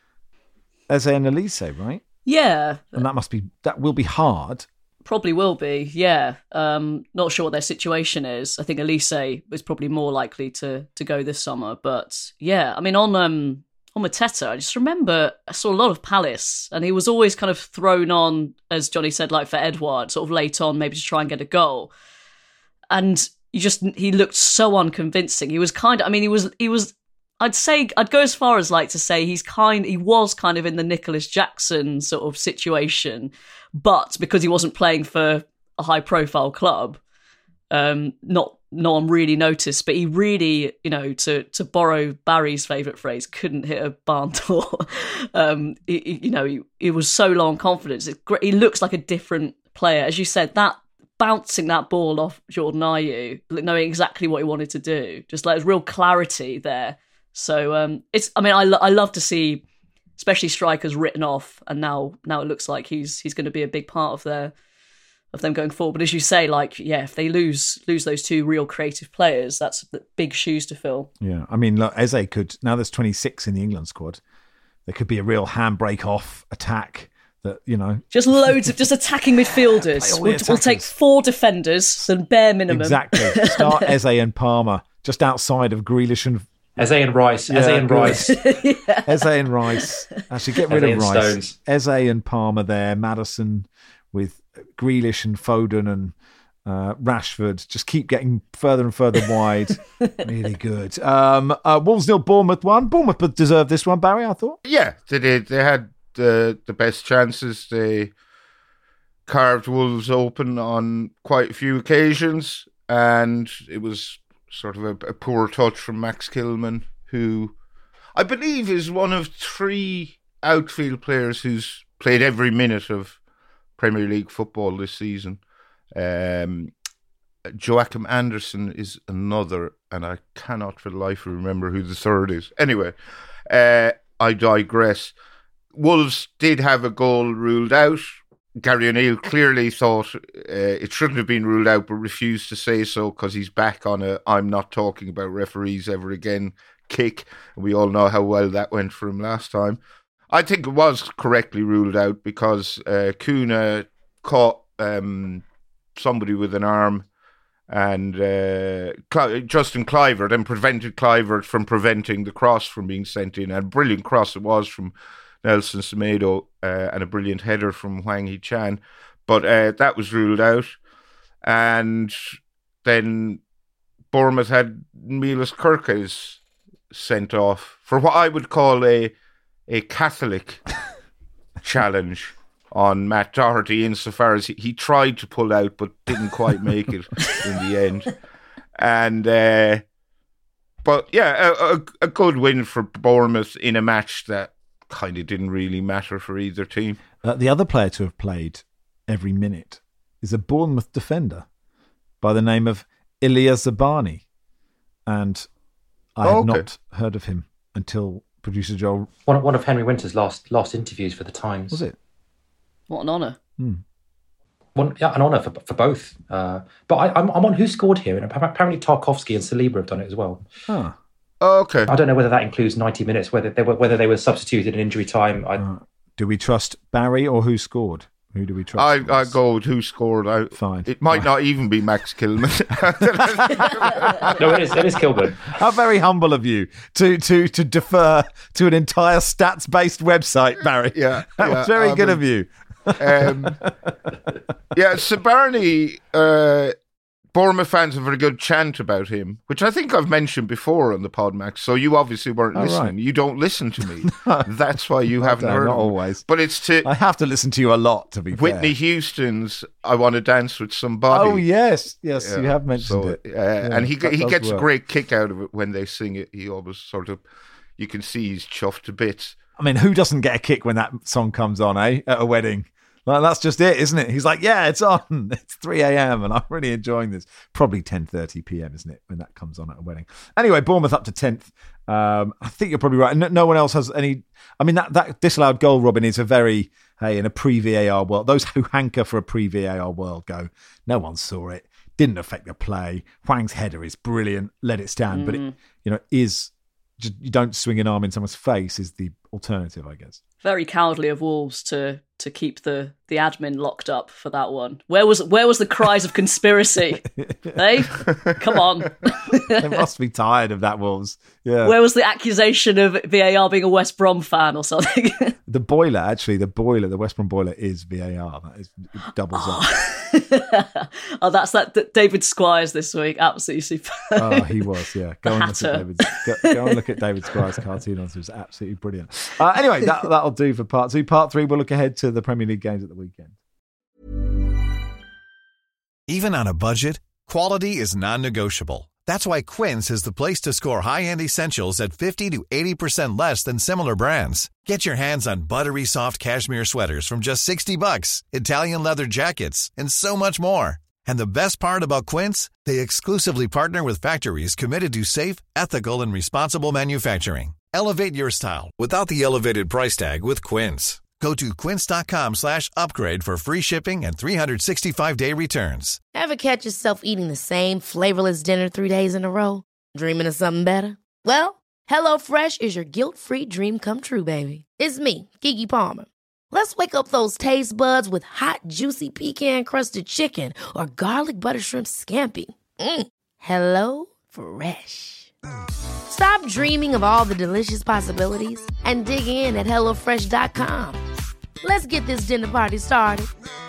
Eze and Elise, right? Yeah. And that must be, that will be hard. Probably will be, yeah. Um, not sure what their situation is. I think Elise is probably more likely to to go this summer. But yeah, I mean, on um, on Mateta, I just remember I saw a lot of Palace, and he was always kind of thrown on, as Johnny said, like for Edouard, sort of late on, maybe to try and get a goal. And you just, he looked so unconvincing. He was kind of, I mean, he was, he was, I'd say, I'd go as far as like to say he's kind, he was kind of in the Nicholas Jackson sort of situation, but because he wasn't playing for a high profile club, um, not no one really noticed, but he really, you know, to to borrow Barry's favourite phrase, couldn't hit a barn door. um, he, he, you know, he, he was so low on confidence. It's great. He looks like a different player. As you said, that bouncing that ball off Jordan Ayew, knowing exactly what he wanted to do, just like there's real clarity there. So um, it's, I mean, I, lo- I love to see, especially strikers written off, and now now it looks like he's he's going to be a big part of their of them going forward. But as you say, like, yeah, if they lose lose those two real creative players, that's big shoes to fill. Yeah, I mean, look, Eze could, now there's twenty-six in the England squad, there could be a real handbrake off attack that, you know. Just loads of just attacking midfielders. We'll, we'll take four defenders, the bare minimum. Exactly. Start Eze and Palmer just outside of Grealish and... Eze and Rice. Yeah, Eze and Rice. yeah. Eze and Rice. Actually, get rid Eze of and Rice. Stones. Eze and Palmer there. Madison with Grealish and Foden and uh, Rashford. Just keep getting further and further wide. Really good. Um, uh, Wolves nil, Bournemouth one. Bournemouth deserved this one, Barry, I thought. Yeah, they did. They had the the best chances. They carved Wolves open on quite a few occasions, and it was sort of a, a poor touch from Max Kilman, who I believe is one of three outfield players who's played every minute of Premier League football this season. Um, Joachim Anderson is another, and I cannot for the life of remember who the third is. Anyway, uh, I digress. Wolves did have a goal ruled out. Gary O'Neill clearly thought uh, it shouldn't have been ruled out, but refused to say so because he's back on a I'm not talking about referees ever again kick. We all know how well that went for him last time. I think it was correctly ruled out because uh, Kuna caught um, somebody with an arm, and uh, Cl- Justin Kluivert, and prevented Kluivert from preventing the cross from being sent in. And a brilliant cross it was from Nelson Semedo, uh, and a brilliant header from Hwang Hee-chan. But uh, that was ruled out. And then Bournemouth had Milos Kerkez sent off for what I would call a a Catholic challenge on Matt Doherty, insofar as he, he tried to pull out but didn't quite make it in the end. And uh, but yeah, a, a, a good win for Bournemouth in a match that kind of didn't really matter for either team. Uh, the other player to have played every minute is a Bournemouth defender by the name of Ilya Zabani. And I oh, had okay. not heard of him until producer Joel... One, one of Henry Winter's last last interviews for the Times. Was it? What an honour. Hmm. One, yeah, an honour for for both. Uh, but I, I'm, I'm on Who Scored Here, and apparently Tarkovsky and Saliba have done it as well. Huh. Oh, okay. I don't know whether that includes ninety minutes, whether they were whether they were substituted in injury time. I, Uh, do we trust Barry or Who Scored? Who do we trust? I I go with Who Scored. I, Fine. It might not even be Max Kilman. no, it is it is Kilburn. How very humble of you to to to defer to an entire stats-based website, Barry. Yeah, that yeah, was very I good mean, of you. um, yeah, Sabani, uh, Bournemouth fans have a very good chant about him, which I think I've mentioned before on the pod, Max. So you obviously weren't Oh, listening. right. You don't listen to me. That's why you haven't No, heard not of him. always. But it's to I have to listen to you a lot, to be Whitney fair. Houston's "I Want to Dance with Somebody." Oh, yes. Yes, Yeah, you have mentioned so, it. Uh, Yeah, and he that he does gets work. a great kick out of it when they sing it. He always sort of, you can see he's chuffed to bits. I mean, who doesn't get a kick when that song comes on, eh? At a wedding. Like, that's just it, isn't it? He's like, yeah, it's on. It's three a.m. and I'm really enjoying this. Probably ten thirty p.m., isn't it, when that comes on at a wedding? Anyway, Bournemouth up to tenth. Um, I think you're probably right. No, no one else has any... I mean, that, that disallowed goal, Robin, is a very... Hey, in a pre-V A R world, those who hanker for a pre-V A R world go, no one saw it. Didn't affect the play. Hwang's header is brilliant. Let it stand. Mm. But, it, you know, is... Just, you don't swing an arm in someone's face is the alternative, I guess. Very cowardly of Wolves to to keep the, the admin locked up for that one. Where was where was the cries of conspiracy? Hey, come on! They must be tired of that, Wolves. Yeah. Where was the accusation of V A R being a West Brom fan or something? The boiler, actually, the boiler, the West Brom boiler is V A R. That is, it doubles up. Oh, that's that, that David Squires this week. Absolutely super. Oh, he was, yeah. Go The and look at Hatter. David. Go, go and look at David Squires' cartoon on. It was absolutely brilliant. Uh, anyway, that that'll do for part two. Part three, we'll look ahead to the Premier League games at the weekend. Even on a budget, Quality is non-negotiable. That's why Quince is the place to score high-end essentials at fifty to eighty percent less than similar brands. Get your hands on buttery soft cashmere sweaters from just sixty bucks, Italian leather jackets, and so much more. And the best part about Quince, they exclusively partner with factories committed to safe, ethical, and responsible manufacturing. Elevate your style without the elevated price tag with Quince. Go to quince.com slash upgrade for free shipping and three sixty-five day returns. Ever catch yourself eating the same flavorless dinner three days in a row? Dreaming of something better? Well, HelloFresh is your guilt-free dream come true, baby. It's me, Keke Palmer. Let's wake up those taste buds with hot, juicy pecan-crusted chicken or garlic butter shrimp scampi. Mm. Hello Fresh. Stop dreaming of all the delicious possibilities and dig in at hello fresh dot com. Let's get this dinner party started.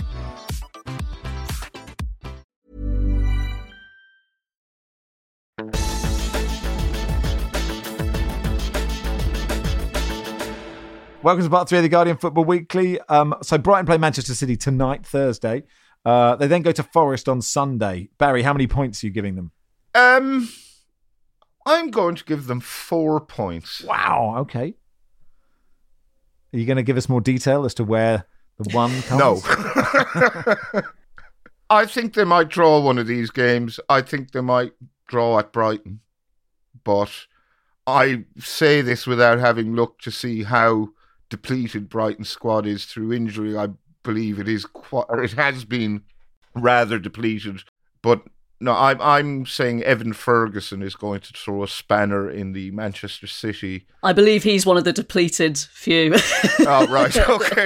Welcome to part three of the Guardian Football Weekly. Um, so Brighton play Manchester City tonight, Thursday. Uh, they then go to Forest on Sunday. Barry, how many points are you giving them? Um, I'm going to give them four points. Wow, okay. Are you going to give us more detail as to where the one comes? No. I think they might draw one of these games. I think they might draw at Brighton. But I say this without having looked to see how depleted Brighton's squad is through injury. I believe it is quite, or it has been rather depleted. But no, I'm I'm saying Evan Ferguson is going to throw a spanner in the Manchester City. I believe he's one of the depleted few. Oh, right, okay.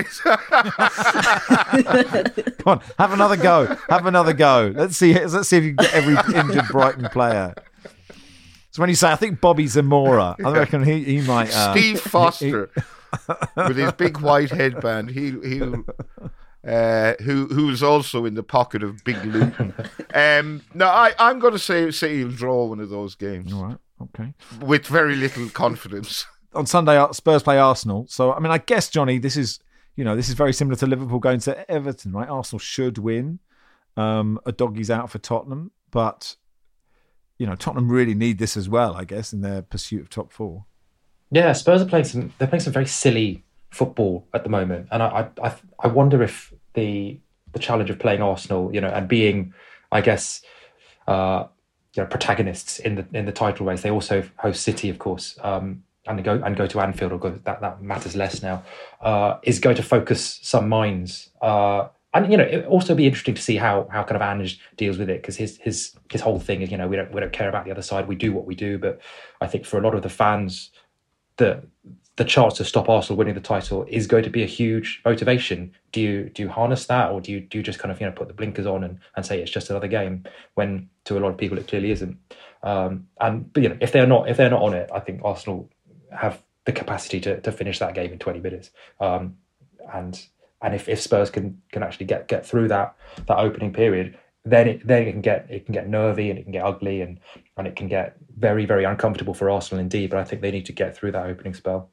Come on, have another go. Have another go. Let's see. Let's see if you can get every injured Brighton player. So when you say, I think Bobby Zamora, I reckon he he might. Uh, Steve Foster with his big white headband. He he. Uh, who who is also in the pocket of Big Luton. Um, no, I, I'm going to say, say he'll draw one of those games. All right, okay. With very little confidence. On Sunday, Spurs play Arsenal. So, I mean, I guess, Johnny, this is, you know, this is very similar to Liverpool going to Everton, right? Arsenal should win. Um, a doggy's out for Tottenham. But, you know, Tottenham really need this as well, I guess, in their pursuit of top four. Yeah, Spurs are playing some, they're playing some very silly football at the moment, and I, I, I wonder if the the challenge of playing Arsenal, you know, and being, I guess, uh, you know, protagonists in the in the title race. They also host City, of course, um, and go and go to Anfield. Or go, that that matters less now. Uh, is going to focus some minds, uh, and you know, it also be interesting to see how how kind of Ange deals with it, because his his his whole thing is, you know, we don't we don't care about the other side. We do what we do. But I think for a lot of the fans, the the chance to stop Arsenal winning the title is going to be a huge motivation. Do you do you harness that, or do you do you just kind of, you know, put the blinkers on and, and say it's just another game, when to a lot of people it clearly isn't? Um, and but you know, if they're not if they're not on it, I think Arsenal have the capacity to to finish that game in twenty minutes. Um, and and if, if Spurs can can actually get get through that that opening period, then it then it can get it can get nervy and it can get ugly and and it can get very very uncomfortable for Arsenal indeed. But I think they need to get through that opening spell.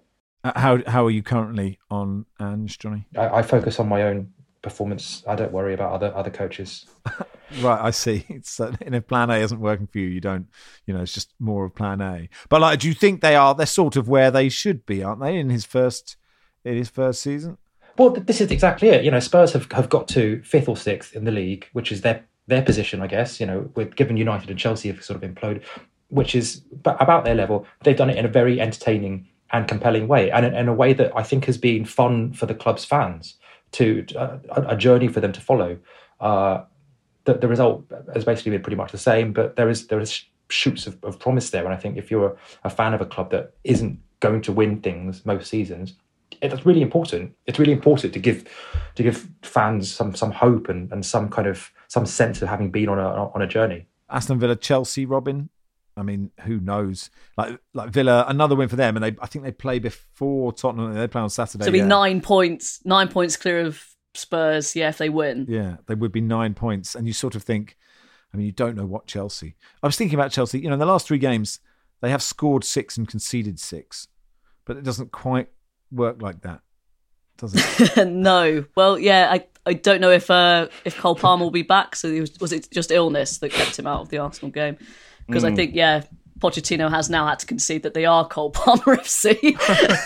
How how are you currently on Ange, Johnny? I, I focus on my own performance. I don't worry about other other coaches. Right, I see. It's uh, and if Plan A isn't working for you, you don't. You know, it's just more of Plan A. But like, do you think they are? They're sort of where they should be, aren't they? In his first in his first season. Well, this is exactly it. You know, Spurs have, have got to fifth or sixth in the league, which is their their position, I guess. You know, with given United and Chelsea have sort of imploded, which is about their level. They've done it in a very entertaining and compelling way, and in, in a way that I think has been fun for the club's fans, to uh, a journey for them to follow. Uh, the, the result has basically been pretty much the same, but there is there is shoots of, of promise there. And I think if you're a, a fan of a club that isn't going to win things most seasons, it's really important. It's really important to give to give fans some some hope and, and some kind of some sense of having been on a on a journey. Aston Villa, Chelsea, Robin. I mean, who knows? Like, like Villa, another win for them, and they I think they play before Tottenham. They play on Saturday. So it'll be yeah. nine points, nine points clear of Spurs. Yeah, if they win, yeah, they would be nine points. And you sort of think, I mean, you don't know what Chelsea. I was thinking about Chelsea. You know, in the last three games, they have scored six and conceded six, but it doesn't quite work like that, does it? No. Well, yeah, I I don't know if uh, if Cole Palmer will be back. So it was, was it just illness that kept him out of the Arsenal game? Because mm. I think, yeah, Pochettino has now had to concede that they are Cole Palmer F C.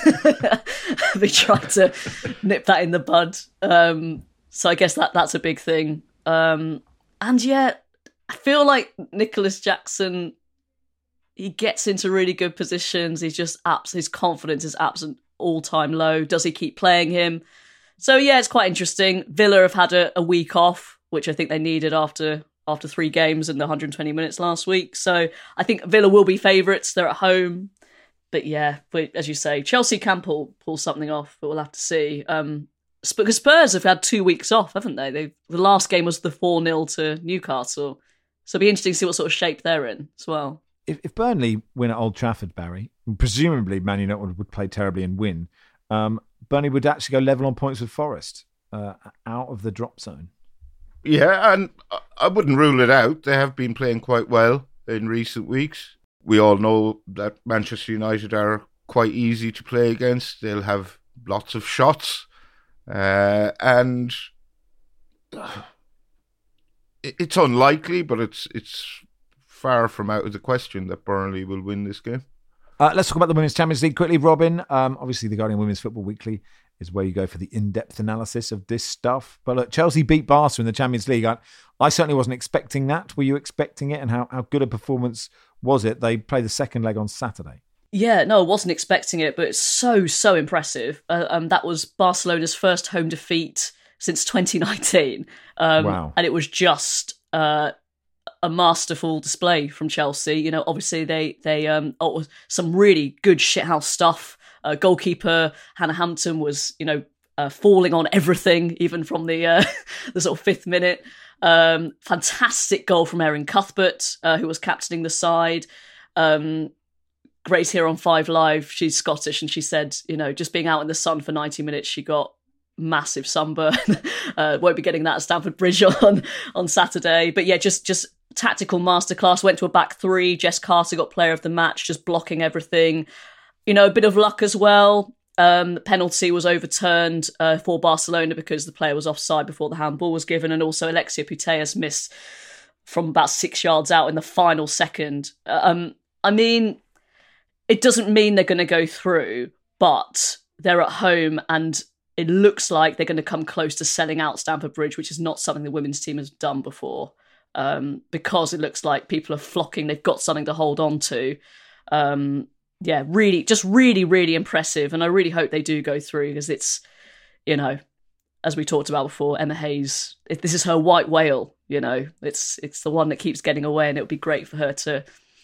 They tried to nip that in the bud. Um, so I guess that that's a big thing. Um, and yet, I feel like Nicholas Jackson, he gets into really good positions. He's just abs- his confidence is absolute all-time low. Does he keep playing him? So yeah, it's quite interesting. Villa have had a, a week off, which I think they needed after after three games and the one hundred twenty minutes last week. So I think Villa will be favourites. They're at home. But yeah, but as you say, Chelsea can pull, pull something off, but we'll have to see. Um, because Spurs have had two weeks off, haven't they? They the last game was the four nil to Newcastle. So it'll be interesting to see what sort of shape they're in as well. If, if Burnley win at Old Trafford, Barry, presumably Man United would play terribly and win, um, Burnley would actually go level on points with Forest, uh, out of the drop zone. Yeah, and I wouldn't rule it out. They have been playing quite well in recent weeks. We all know that Manchester United are quite easy to play against. They'll have lots of shots. Uh, and uh, it's unlikely, but it's it's far from out of the question that Burnley will win this game. Uh, let's talk about the Women's Champions League quickly, Robin. Um, obviously, the Guardian Women's Football Weekly is where you go for the in-depth analysis of this stuff. But look, Chelsea beat Barca in the Champions League. I, I certainly wasn't expecting that. Were you expecting it? And how, how good a performance was it? They played the second leg on Saturday. Yeah, no, I wasn't expecting it, but it's so, so impressive. Uh, um, that was Barcelona's first home defeat since twenty nineteen. Um, wow. And it was just uh, a masterful display from Chelsea. You know, obviously they, they um, oh, some really good shithouse stuff. Uh, goalkeeper Hannah Hampton was, you know, uh, falling on everything, even from the uh, the sort of fifth minute. Um, fantastic goal from Erin Cuthbert, uh, who was captaining the side. Um, Grace here on Five Live, she's Scottish, and she said, you know, just being out in the sun for ninety minutes, she got massive sunburn. uh, won't be getting that at Stamford Bridge on on Saturday. But yeah, just just tactical masterclass. Went to a back three. Jess Carter got player of the match, just blocking everything. You know, a bit of luck as well. Um, the penalty was overturned uh, for Barcelona because the player was offside before the handball was given, and also Alexia Putellas missed from about six yards out in the final second. Um, I mean, it doesn't mean they're going to go through, but they're at home, and it looks like they're going to come close to selling out Stamford Bridge, which is not something the women's team has done before, um, because it looks like people are flocking. They've got something to hold on to. Um, Yeah, really, just really, really impressive. And I really hope they do go through because it's, you know, as we talked about before, Emma Hayes, if this is her white whale, you know, it's it's the one that keeps getting away, and it would be great for her to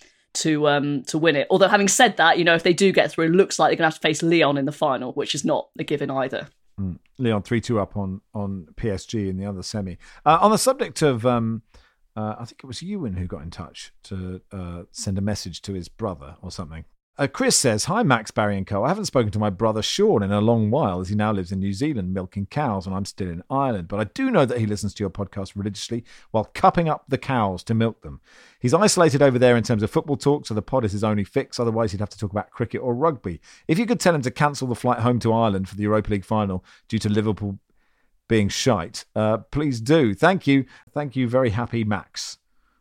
to um to win it. Although having said that, you know, if they do get through, it looks like they're going to have to face Lyon in the final, which is not a given either. Mm. Lyon three two up on, on P S G in the other semi. Uh, on the subject of... Um... Uh, I think it was Ewan who got in touch to uh, send a message to his brother or something. Uh, Chris says, hi, Max, Barry and co. I haven't spoken to my brother Sean in a long while, as he now lives in New Zealand milking cows and I'm still in Ireland. But I do know that he listens to your podcast religiously while cupping up the cows to milk them. He's isolated over there in terms of football talk, so the pod is his only fix. Otherwise, he'd have to talk about cricket or rugby. If you could tell him to cancel the flight home to Ireland for the Europa League final due to Liverpool being shite, uh, please do. Thank you. Thank you, very happy Max.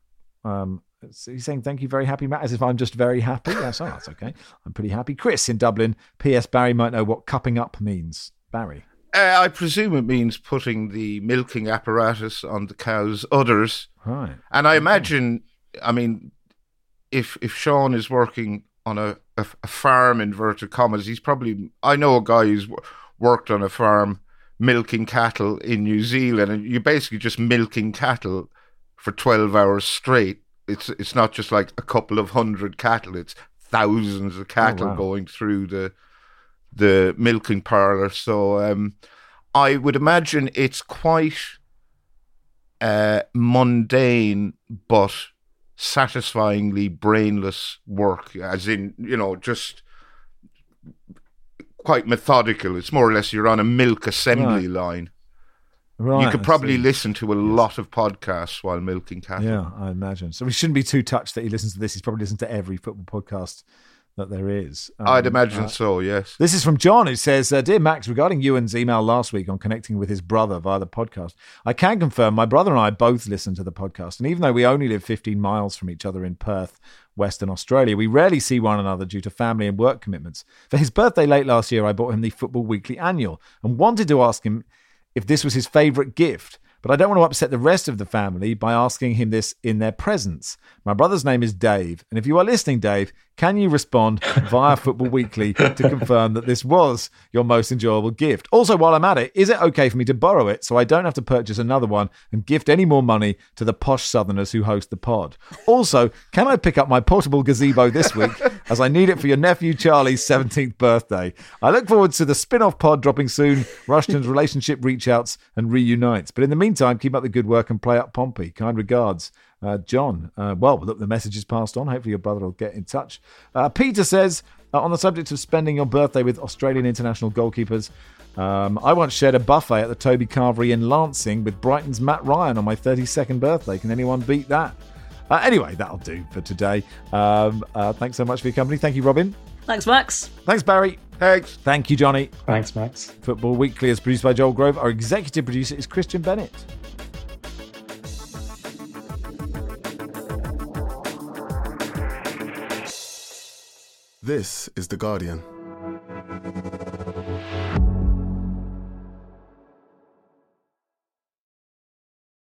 Um, he's saying thank you, very happy Matt, as if I'm just very happy. Yes, oh, that's okay. I'm pretty happy. Chris in Dublin. P S Barry might know what cupping up means. Barry. Uh, I presume it means putting the milking apparatus on the cow's udders. Right. And I imagine, I mean, if if Sean is working on a, a, a farm, inverted commas, he's probably, I know a guy who's worked on a farm milking cattle in New Zealand, and you're basically just milking cattle for twelve hours straight. It's it's not just like a couple of hundred cattle, it's thousands of cattle oh, wow. going through the the milking parlour. So um, I would imagine it's quite uh, mundane but satisfyingly brainless work, as in, you know, just quite methodical. It's more or less you're on a milk assembly right. line. Right, you could probably listen to a yes. lot of podcasts while milking cattle. Yeah, I imagine. So we shouldn't be too touched that he listens to this. He's probably listened to every football podcast that there is. Um, I'd imagine uh, so, yes. This is from John, who says, uh, Dear Max, regarding Ewan's email last week on connecting with his brother via the podcast, I can confirm my brother and I both listen to the podcast. And even though we only live fifteen miles from each other in Perth, Western Australia, we rarely see one another due to family and work commitments. For his birthday late last year, I bought him the Football Weekly Annual and wanted to ask him if this was his favourite gift. But I don't want to upset the rest of the family by asking him this in their presence. My brother's name is Dave, and if you are listening, Dave, can you respond via Football Weekly to confirm that this was your most enjoyable gift? Also, while I'm at it, is it okay for me to borrow it so I don't have to purchase another one and gift any more money to the posh southerners who host the pod? Also, can I pick up my portable gazebo this week as I need it for your nephew Charlie's seventeenth birthday? I look forward to the spin-off pod dropping soon, Rushton's relationship reach-outs and reunites. But in the meantime, keep up the good work and play up Pompey. Kind regards, uh, John. Uh, well, look, the message is passed on. Hopefully your brother will get in touch. Uh, Peter says, uh, on the subject of spending your birthday with Australian international goalkeepers, um, I once shared a buffet at the Toby Carvery in Lancing with Brighton's Matt Ryan on my thirty-second birthday. Can anyone beat that? Uh, anyway, that'll do for today. Um, uh, thanks so much for your company. Thank you, Robin. Thanks, Max. Thanks, Barry. Thanks. Thank you, Johnny. Thanks, Max. Football Weekly is produced by Joel Grove. Our executive producer is Christian Bennett. This is The Guardian.